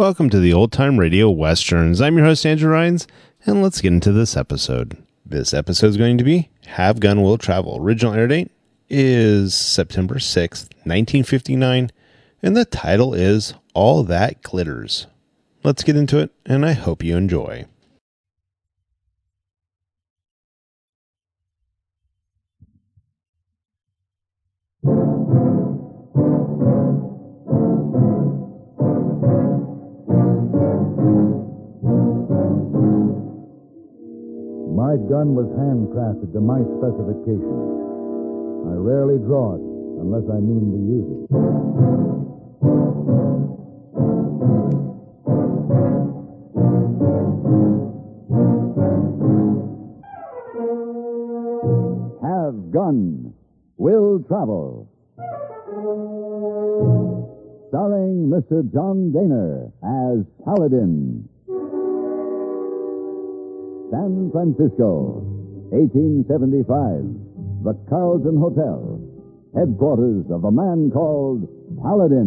Welcome to the Old Time Radio Westerns. I'm your host, Andrew Rhynes, and let's get into this episode. This episode is going to be Have Gun Will Travel. Original air date is September 6th, 1959, and the title is All That Glitters. Let's get into it, and I hope you enjoy. My gun was handcrafted to my specifications. I rarely draw it unless I mean to use it. Have Gun Will Travel. Starring Mr. John Daner as Paladin. San Francisco, 1875. The Carlton Hotel, headquarters of a man called Paladin.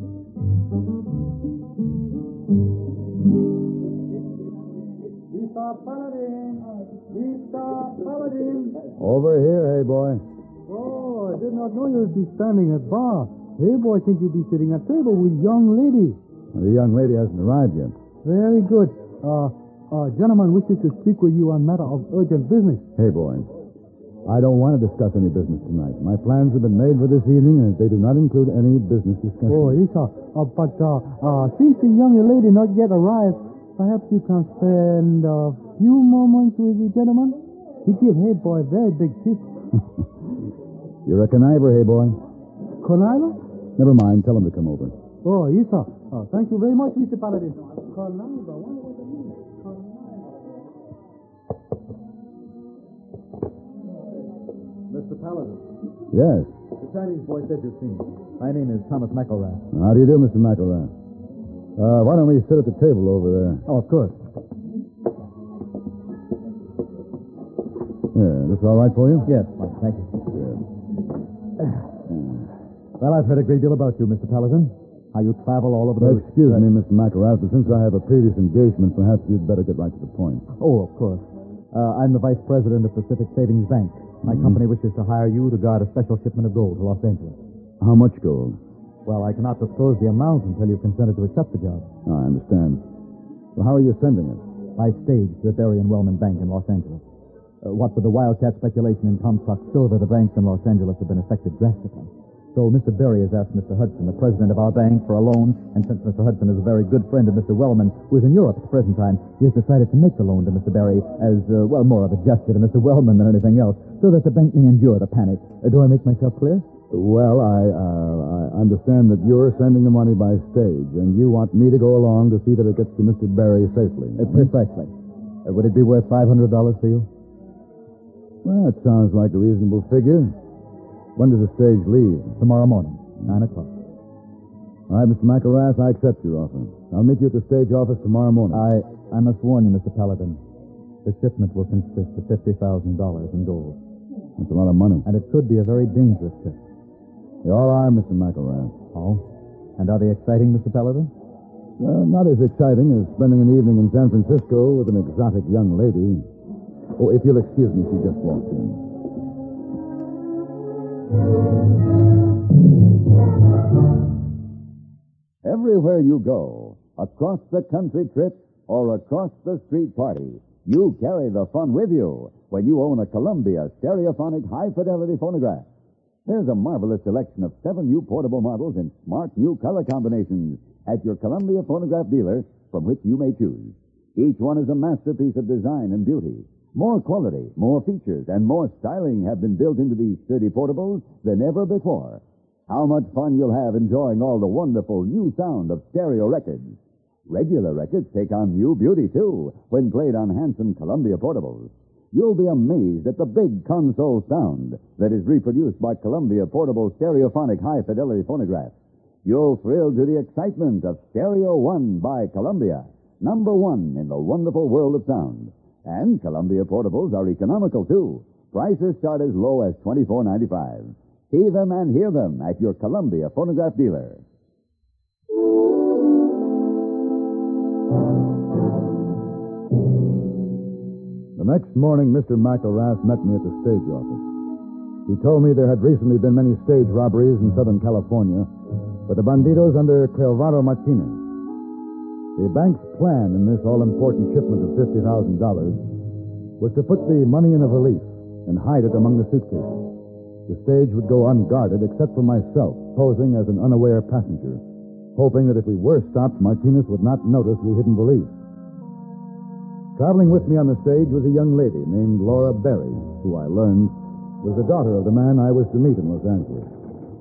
Mr. Paladin! Mr. Paladin! Over here, hey boy. Oh, I did not know you would be standing at bar. Hey boy, think you'd be sitting at table with young lady. The young lady hasn't arrived yet. Very good. Gentleman wishes to speak with you on matter of urgent business. Hey boy, I don't want to discuss any business tonight. My plans have been made for this evening, and they do not include any business discussion. Oh, yes, sir. Since the young lady not yet arrived, perhaps you can spend a few moments with the gentleman? He give hey boy very big tip. You're a conniver, hey boy. Conniver? Never mind, tell him to come over. Oh, yes, sir. Thank you very much, Mr. Paladin. Conniver, what does it mean? Mr. Paladin, Yes. the Chinese boy said you'd seen me. My name is Thomas McElrath. How do you do, Mr. McElrath? Why don't we sit at the table over there? Oh, of course. Here, this all right for you? Yes, fine, thank you. Good. Well, I've heard a great deal about you, Mr. Paladin. How you travel all over the... Excuse me, Mr. McElrath, but since I have a previous engagement, perhaps you'd better get right to the point. Oh, of course. I'm the vice president of Pacific Savings Bank. My company wishes to hire you to guard a special shipment of gold to Los Angeles. How much gold? Well, I cannot disclose the amount until you've consented to accept the job. I understand. Well, how are you sending it? By stage to the Berry and Wellman Bank in Los Angeles. What with the wildcat speculation in Comstock silver, the banks in Los Angeles have been affected drastically. So Mr. Berry has asked Mr. Hudson, the president of our bank, for a loan, and since Mr. Hudson is a very good friend of Mr. Wellman, who is in Europe at the present time, he has decided to make the loan to Mr. Berry as, more of a gesture to Mr. Wellman than anything else, so that the bank may endure the panic. Do I make myself clear? Well, I understand that you're sending the money by stage, and you want me to go along to see that it gets to Mr. Berry safely. Precisely. Would it be worth $500 to you? Well, it sounds like a reasonable figure. When does the stage leave? Tomorrow morning, 9 o'clock. All right, Mr. McElrath, I accept your offer. I'll meet you at the stage office tomorrow morning. I must warn you, Mr. Paladin. The shipment will consist of $50,000 in gold. That's a lot of money. And it could be a very dangerous trip. They all are, Mr. McElrath. Oh? And are they exciting, Mr. Paladin? Not as exciting as spending an evening in San Francisco with an exotic young lady. Oh, if you'll excuse me, she just walked in. Everywhere you go, across the country trip or across the street party, you carry the fun with you when you own a Columbia stereophonic high-fidelity phonograph. There's a marvelous selection of 7 new portable models in smart new color combinations at your Columbia phonograph dealer from which you may choose. Each one is a masterpiece of design and beauty. More quality, more features, and more styling have been built into these sturdy portables than ever before. How much fun you'll have enjoying all the wonderful new sound of stereo records. Regular records take on new beauty, too, when played on handsome Columbia portables. You'll be amazed at the big console sound that is reproduced by Columbia portable stereophonic high-fidelity phonographs. You'll thrill to the excitement of Stereo One by Columbia, #1 in the wonderful world of sound. And Columbia portables are economical, too. Prices start as low as $24.95. See them and hear them at your Columbia phonograph dealer. next morning, Mr. McElrath met me at the stage office. He told me there had recently been many stage robberies in Southern California, but the bandidos under Calvaro Martinez. The bank's plan in this all-important shipment of $50,000 was to put the money in a valise and hide it among the suitcases. The stage would go unguarded except for myself, posing as an unaware passenger, hoping that if we were stopped, Martinez would not notice the hidden valise. Traveling with me on the stage was a young lady named Laura Berry, who I learned was the daughter of the man I was to meet in Los Angeles.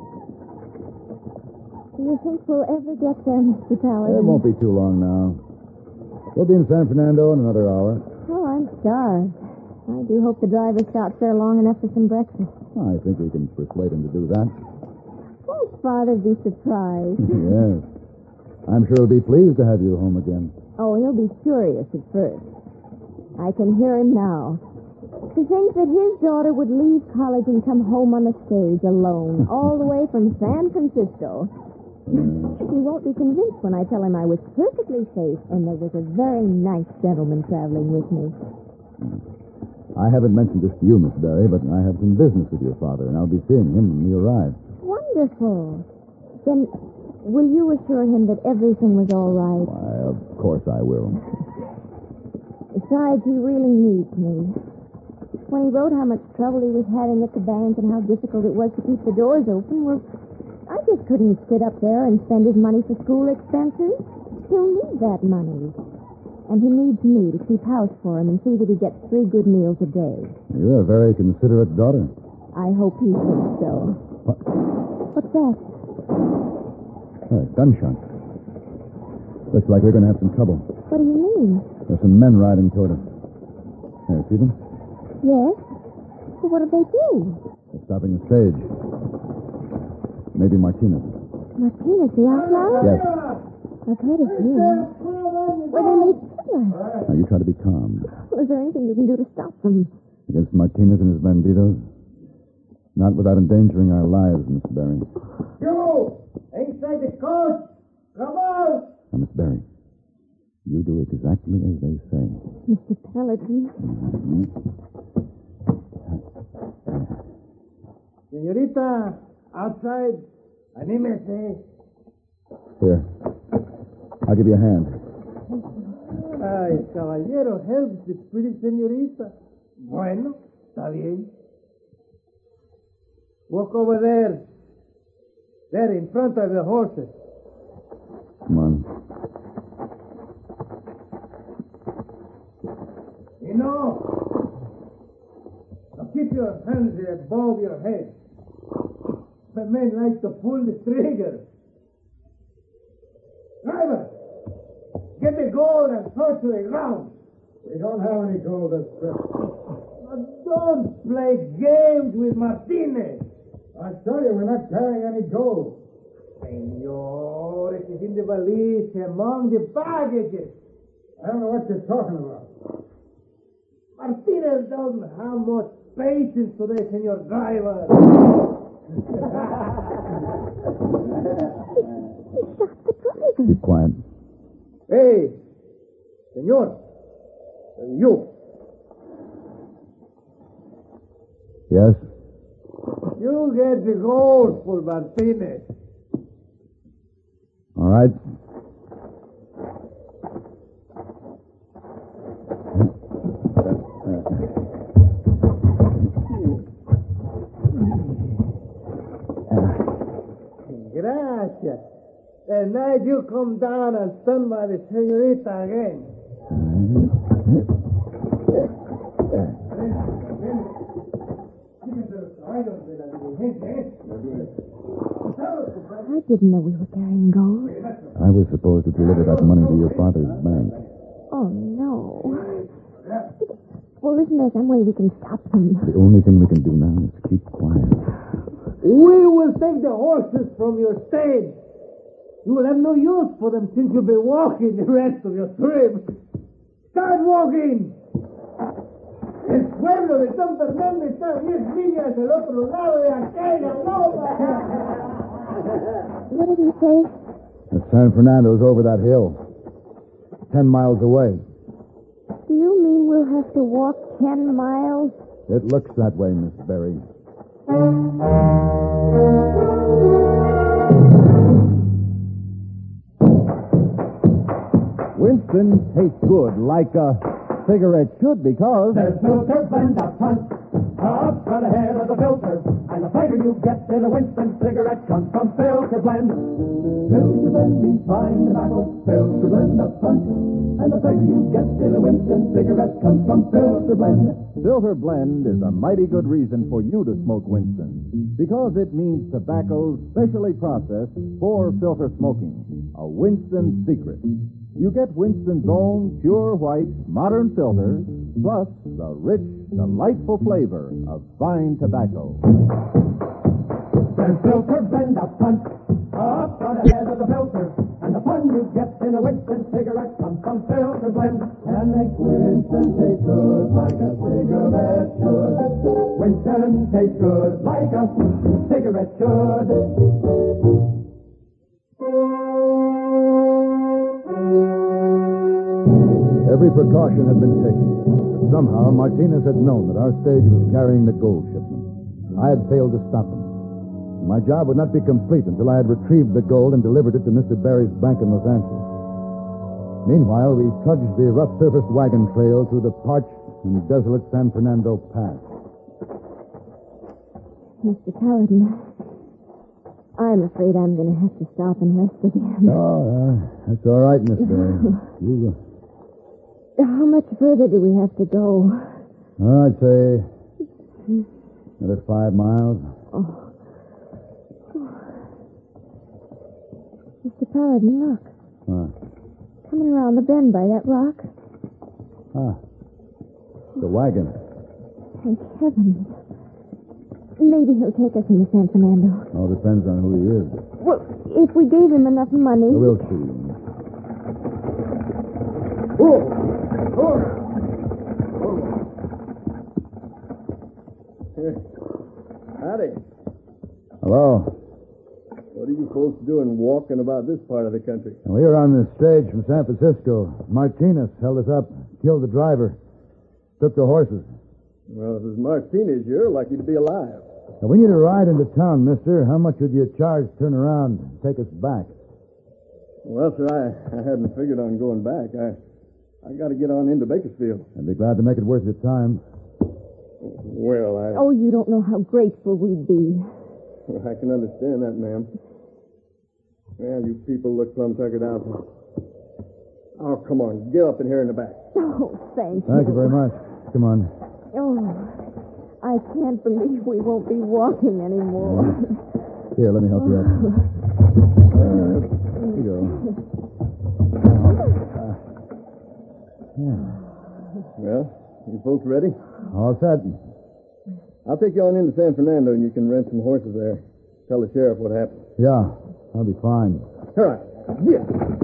Do you think we'll ever get there, Mr. Paladin? It won't be too long now. We'll be in San Fernando in another hour. Oh, I'm starved. I do hope the driver stops there long enough for some breakfast. I think we can persuade him to do that. Won't Father be surprised? Yes. I'm sure he'll be pleased to have you home again. Oh, he'll be furious at first. I can hear him now. He thinks that his daughter would leave college and come home on the stage alone, all the way from San Francisco. He won't be convinced when I tell him I was perfectly safe and there was a very nice gentleman traveling with me. I haven't mentioned this to you, Miss Berry, but I have some business with your father, and I'll be seeing him when he arrives. Wonderful. Then will you assure him that everything was all right? Why, of course I will. Besides, he really needs me. When he wrote how much trouble he was having at the bank and how difficult it was to keep the doors open, well, I just couldn't sit up there and spend his money for school expenses. He'll need that money. And he needs me to keep house for him and see that he gets 3 good meals a day. You're a very considerate daughter. I hope he thinks so. What? What's that? Gunshot. Looks like we're going to have some trouble. What do you mean? There's some men riding toward us. There, see them? Yes? Well, what did they do? They're stopping the stage. Maybe Martinez. Martinez, the outlaw? Yes. I've heard of him. Well, they made killers. Now, you try to be calm. Well, is there anything you can do to stop them? Against Martinez and his bandidos? Not without endangering our lives, Miss Berry. You! Inside the coach! Come on! Now, Miss Berry, you do exactly as they say. Mr. Paladin. Señorita, outside. Anímese. Here. I'll give you a hand. Ay, caballero, help the pretty señorita. Bueno, está bien. Walk over there. There, in front of the horses. Come on. You know, now keep your hands above your head. The men like to pull the trigger. Driver, get the gold and throw it to the ground. We don't have any gold this trip. Don't play games with Martinez. I tell you, we're not carrying any gold. Senor, it is in the valise among the baggages. I don't know what you're talking about. Martinez doesn't have much patience today, Senor Driver. He shot the driver. Keep quiet. Hey, Senor, you. Yes? You get the gold for Martinez. All right. Gracias. And now you come down and stand by the señorita again. I didn't know we were carrying gold. I was supposed to deliver that money to your father's bank. Oh, no. Well, isn't there some way we can stop them? The only thing we can do now is keep quiet. We will take the horses from your stage. You will have no use for them since you'll be walking the rest of your trip. Start walking. El pueblo de San Fernando está 10 millas del otro lado de aquella loma. What did he say? San Fernando's over that hill. 10 miles away. Do you mean we'll we'll have to walk 10 miles? It looks that way, Miss Berry. Winston tastes good, like a cigarette should, because... There's filter blend up front ahead of the filter, and the flavor you get in a Winston cigarette comes from Filter Blend. Filter Blend means fine tobacco, Filter Blend up front, and the flavor you get in a Winston cigarette comes from Filter Blend. Filter Blend is a mighty good reason for you to smoke Winston, because it means tobacco specially processed for filter smoking. A Winston secret. You get Winston's own pure white, modern filter, plus the rich, delightful flavor of fine tobacco. There's Filter Blend up front ahead of the filter, and the fun you get in a Winston cigarette comes from Filter Blend. And makes Winston taste good like a cigarette should. Winston tastes good like a cigarette should. Every precaution had been taken, but somehow Martinez had known that our stage was carrying the gold shipment. I had failed to stop him. My job would not be complete until I had retrieved the gold and delivered it to Mr. Barry's bank in Los Angeles. Meanwhile, we trudged the rough-surfaced wagon trail through the parched and desolate San Fernando Pass. Mr. Paladin, I'm afraid I'm going to have to stop and rest again. Oh, that's all right, Miss Barry. How much further do we have to go? I'd say another 5 miles. Oh. Mr. Paladin, look. Coming around the bend by that rock. The wagon. Thank heavens. Maybe he'll take us into San Fernando. All depends on who he is. Well, if we gave him enough money... We'll see. Howdy. Hello. What are you folks doing walking about this part of the country? We were on the stage from San Francisco. Martinez held us up, killed the driver, took the horses. Well, if it's Martinez, you're lucky to be alive. Now, we need a ride into town, mister. How much would you charge to turn around and take us back? Well, sir, I hadn't figured on going back. I got to get on into Bakersfield. I'd be glad to make it worth your time. Well, Oh, you don't know how grateful we'd be. I can understand that, ma'am. Well, you people look plumb tuckered out. Oh, come on. Get up in here in the back. Oh, thank you. Thank you very much. Come on. Oh, I can't believe we won't be walking anymore. Here, let me help you up. Here you go. Well, you folks ready? All set. I'll take you on into San Fernando and you can rent some horses there. Tell the sheriff what happened. Yeah, that'll be fine. All right. Yeah.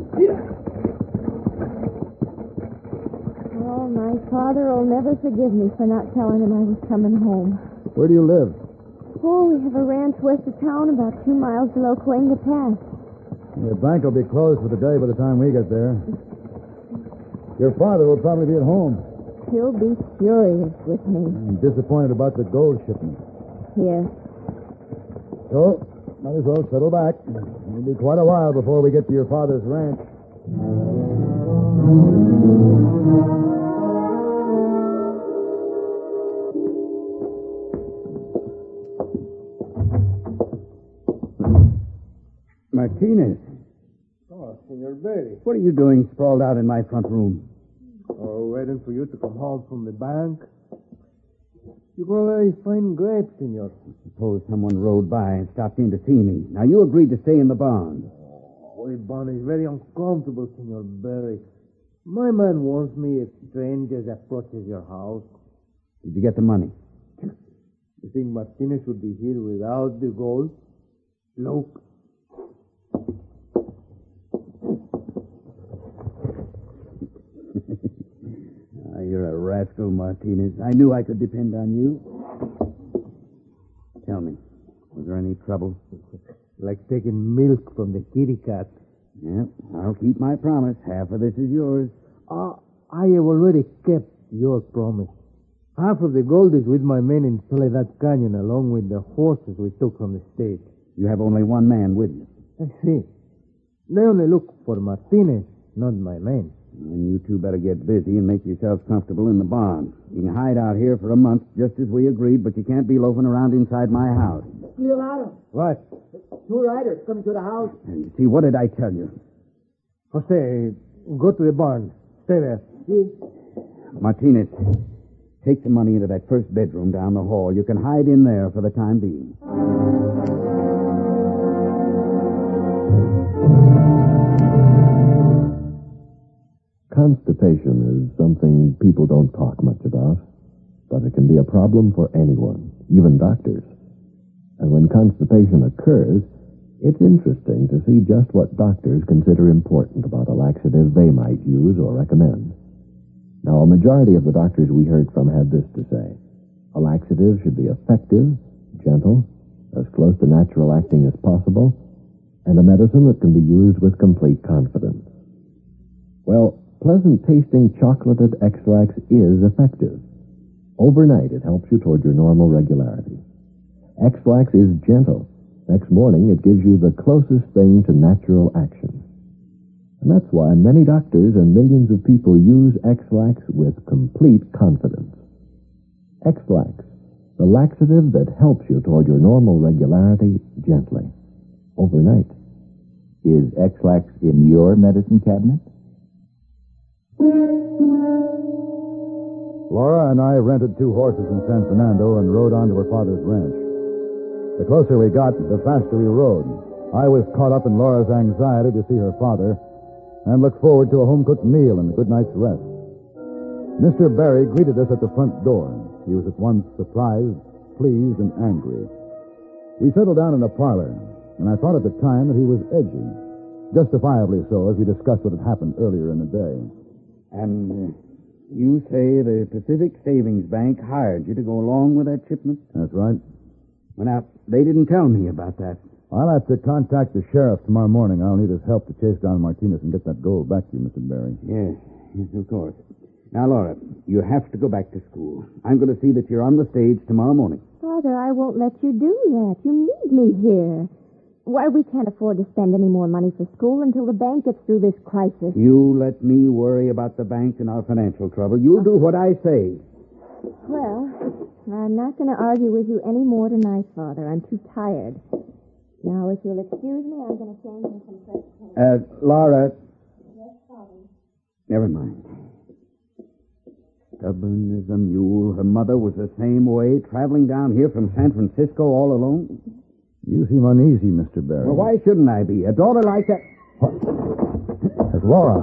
Oh, my father will never forgive me for not telling him I was coming home. Where do you live? Oh, we have a ranch west of town about 2 miles below Cuenca Pass. The bank will be closed for the day by the time we get there. Your father will probably be at home. He'll be furious with me. I'm disappointed about the gold shipment. Yes. So, might as well settle back. It'll be quite a while before we get to your father's ranch. Martinez. Oh, Senor Berry. What are you doing sprawled out in my front room? Oh, waiting for you to come home from the bank. You grow very fine grapes, senor. Suppose someone rode by and stopped in to see me. Now, you agreed to stay in the barn. Oh, the barn is very uncomfortable, Senor Berry. My man warns me if strangers approaches your house. Did you get the money? You think Martinez would be here without the gold? Look. You're a rascal, Martinez. I knew I could depend on you. Tell me, was there any trouble? Like taking milk from the kitty cat. Yeah, I'll keep my promise. Half of this is yours. I have already kept Your promise. Half of the gold is with my men in Soledad Canyon, along with the horses we took from the stage. You have only one man with you. I see. They only look for Martinez, not my men. And you two better get busy and make yourselves comfortable in the barn. You can hide out here for a month, just as we agreed, but you can't be loafing around inside my house. Leonardo. What? 2 riders coming to the house. And you see, what did I tell you? Jose, go to the barn. Stay there. See? Martinez, take the money into that first bedroom down the hall. You can hide in there for the time being. Constipation is something people don't talk much about, but it can be a problem for anyone, even doctors. And when constipation occurs, it's interesting to see just what doctors consider important about a laxative they might use or recommend. Now, a majority of the doctors we heard from had this to say: a laxative should be effective, gentle, as close to natural acting as possible, and a medicine that can be used with complete confidence. Well, pleasant-tasting chocolated X-Lax is effective. Overnight, it helps you toward your normal regularity. X-Lax is gentle. Next morning, it gives you the closest thing to natural action. And that's why many doctors and millions of people use X-Lax with complete confidence. X-Lax, the laxative that helps you toward your normal regularity gently, overnight. Is X-Lax in your medicine cabinet? Laura and I rented 2 horses in San Fernando and rode on to her father's ranch. The closer we got, the faster we rode. I was caught up in Laura's anxiety to see her father and looked forward to a home-cooked meal and a good night's rest. Mr. Barry greeted us at the front door. He was at once surprised, pleased, and angry. We settled down in a parlor, and I thought at the time that he was edgy. Justifiably so, as we discussed what had happened earlier in the day. And you say the Pacific Savings Bank hired you to go along with that shipment? That's right. Well, now, they didn't tell me about that. I'll have to contact the sheriff tomorrow morning. I'll need his help to chase down Martinez and get that gold back to you, Mr. Barry. Yes, of course. Now, Laura, you have to go back to school. I'm going to see that you're on the stage tomorrow morning. Father, I won't let you do that. You need me here. Why, we can't afford to spend any more money for school until the bank gets through this crisis. You let me worry about the bank and our financial trouble. You'll do what I say. Well, I'm not going to argue with you any more tonight, Father. I'm too tired. Now, if you'll excuse me, I'm going to change into some fresh clothes. Laura. Yes, Father. Never mind. Stubborn as a mule. Her mother was the same way, traveling down here from San Francisco all alone. You seem uneasy, Mr. Barry. Well, why shouldn't I be? A daughter like that... That's Laura.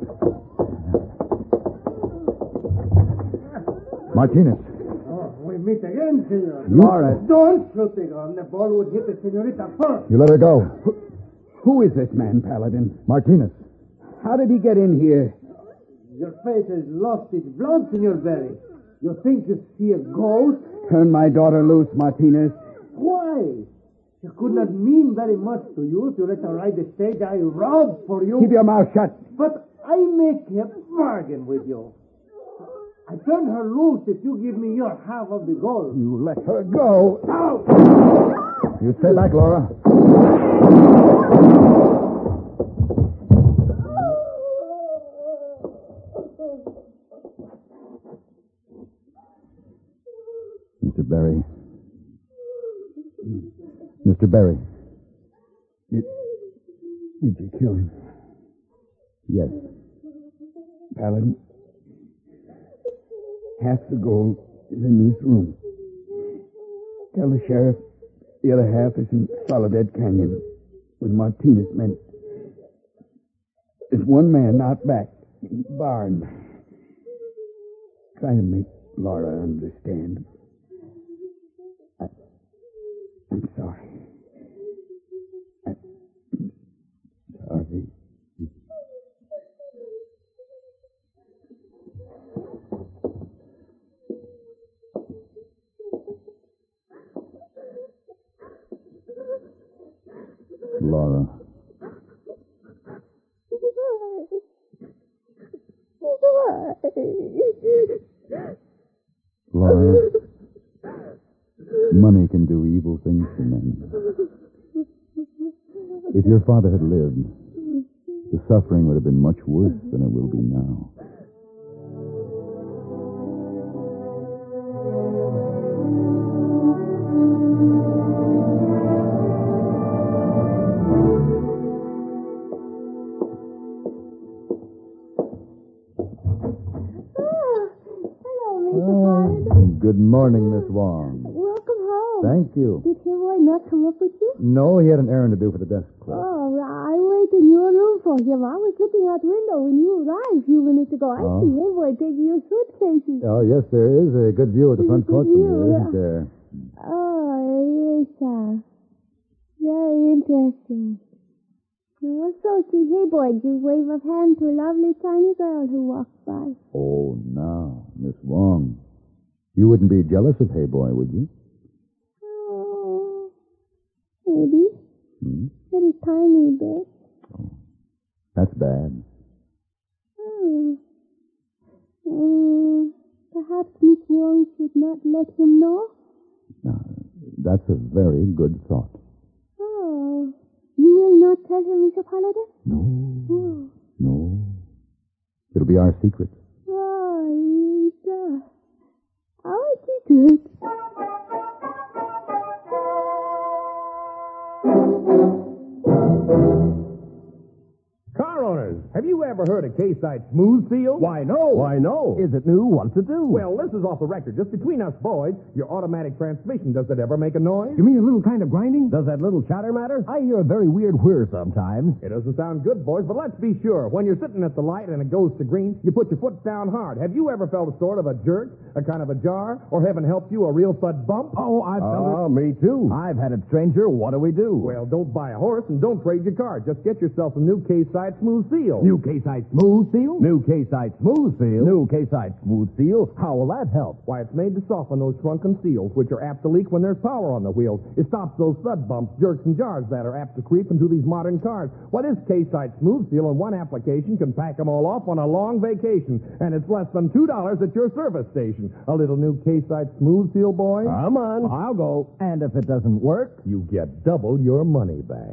Martinez. Oh, we meet again, senor. Laura. Don't shoot the gun. The ball would hit the senorita first. You let her go. Who is this man, Paladin? Martinez. How did he get in here? Your face has lost its blood, Senor Barry. You think you see a ghost? Turn my daughter loose, Martinez. Why? She could not mean very much to you if you let her ride the stage I robbed for you. Keep your mouth shut. But I make a bargain with you. I turn her loose if you give me your half of the gold. You let her go. Out! You stay back, Laura. Mr. Barry. Mr. Barry. Did you kill him? Yes. Paladin, half the gold is in this room. Tell the sheriff the other half is in Soledad Canyon with Martinez men. There's one man out back in the barn. Try to make Laura understand. I'm sorry. I'm sorry. Laura. Laura, money can do evil things to men. If your father had lived, the suffering would have been much worse than it will be now. Good morning, Miss Wong. Welcome home. Thank you. Did Heyboy not come up with you? No, he had an errand to do for the desk clerk. Oh, I waited in your room for him. I was looking out the window when you arrived a few minutes ago. I see Heyboy taking your suitcases. Oh, yes, there is a good view of the front porch from here, isn't there? Oh, yes, sir. Very interesting. Also, see Heyboy give wave of hand to a lovely tiny girl who walked by. Oh, now, Miss Wong. You wouldn't be jealous of Heyboy, would you? Oh, maybe. Very tiny bit. Oh, that's bad. Perhaps Miss Wong should not let him know? Now, that's a very good thought. Oh, you will not tell him, Mr. Paladin? No. No. It'll be our secret. Oh, yes. Our secret. Car owners, have you ever heard of K-Site Smooth Seal? Why, no. Why, no? Is it new? What's it do? Well, this is off the record. Just between us boys, your automatic transmission, does it ever make a noise? You mean a little kind of grinding? Does that little chatter matter? I hear a very weird whir sometimes. It doesn't sound good, boys, but let's be sure. When you're sitting at the light and it goes to green, you put your foot down hard. Have you ever felt a sort of a jerk, a kind of a jar, or heaven help you, a real thud bump? Oh, I've felt it. Oh, me too. I've had it, stranger. What do we do? Well, don't buy a horse and don't trade your car. Just get yourself a new K-Site Smooth Seal. New K-Site Smooth Seal? New K-Site Smooth Seal? New K-Site Smooth Seal? How will that help? Why, it's made to soften those shrunken seals, which are apt to leak when there's power on the wheels. It stops those thud bumps, jerks, and jars that are apt to creep into these modern cars. Why, this K-Site Smooth Seal in one application can pack them all off on a long vacation, and it's less than $2 at your service station. A little new K-Site Smooth Seal, boy? Come on. I'll go. And if it doesn't work, you get double your money back.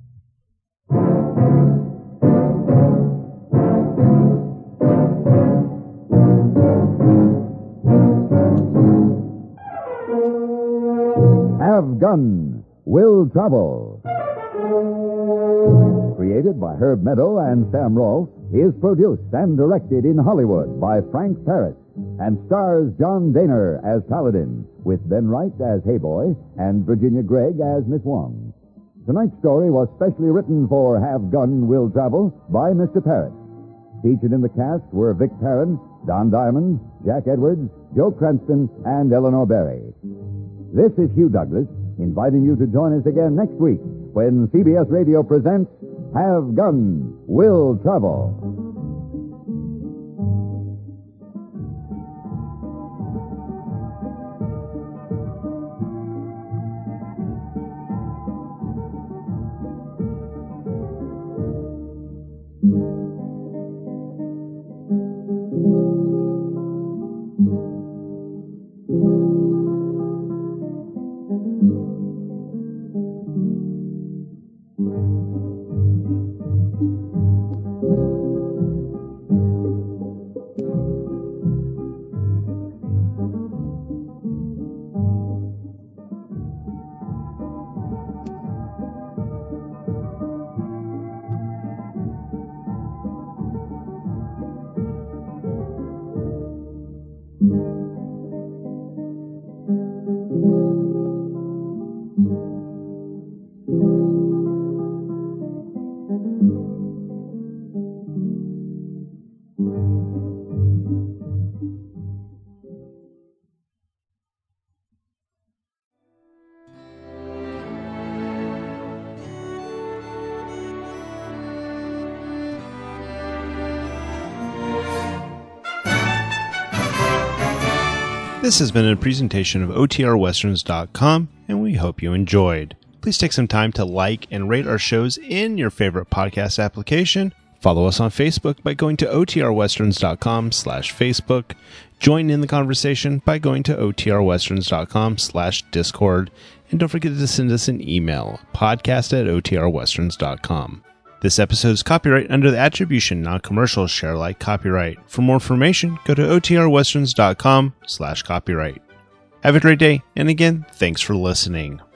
Have Gun Will Travel. Created by Herb Meadow and Sam Rolfe, is produced and directed in Hollywood by Frank Paris and stars John Daner as Paladin, with Ben Wright as Heyboy and Virginia Gregg as Miss Wong. Tonight's story was specially written for Have Gun Will Travel by Mr. Paris. Featured in the cast were Vic Perrin, Don Diamond, Jack Edwards, Joe Cranston, and Eleanor Berry. This is Hugh Douglas, inviting you to join us again next week when CBS Radio presents Have Gun Will Travel. This has been a presentation of OTRWesterns.com, and we hope you enjoyed. Please take some time to like and rate our shows in your favorite podcast application. Follow us on Facebook by going to otrwesterns.com/Facebook. Join in the conversation by going to otrwesterns.com/Discord. And don't forget to send us an email, podcast@otrwesterns.com. This episode is copyright under the Attribution Non-Commercial Share Alike copyright. For more information, go to otrwesterns.com/copyright. Have a great day, and again, thanks for listening.